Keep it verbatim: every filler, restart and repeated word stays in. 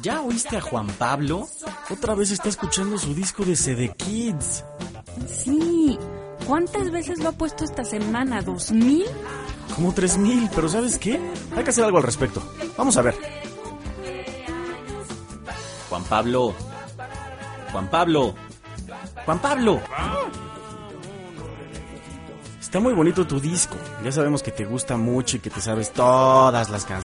¿Ya oíste a Juan Pablo? Otra vez está escuchando su disco de C D Kids. Sí. ¿Cuántas veces lo ha puesto esta semana? ¿Dos mil? Como tres mil, pero ¿sabes qué? Hay que hacer algo al respecto. Vamos a ver. Juan Pablo. Juan Pablo. Juan Pablo. Está muy bonito tu disco. Ya sabemos que te gusta mucho y que te sabes todas las canciones.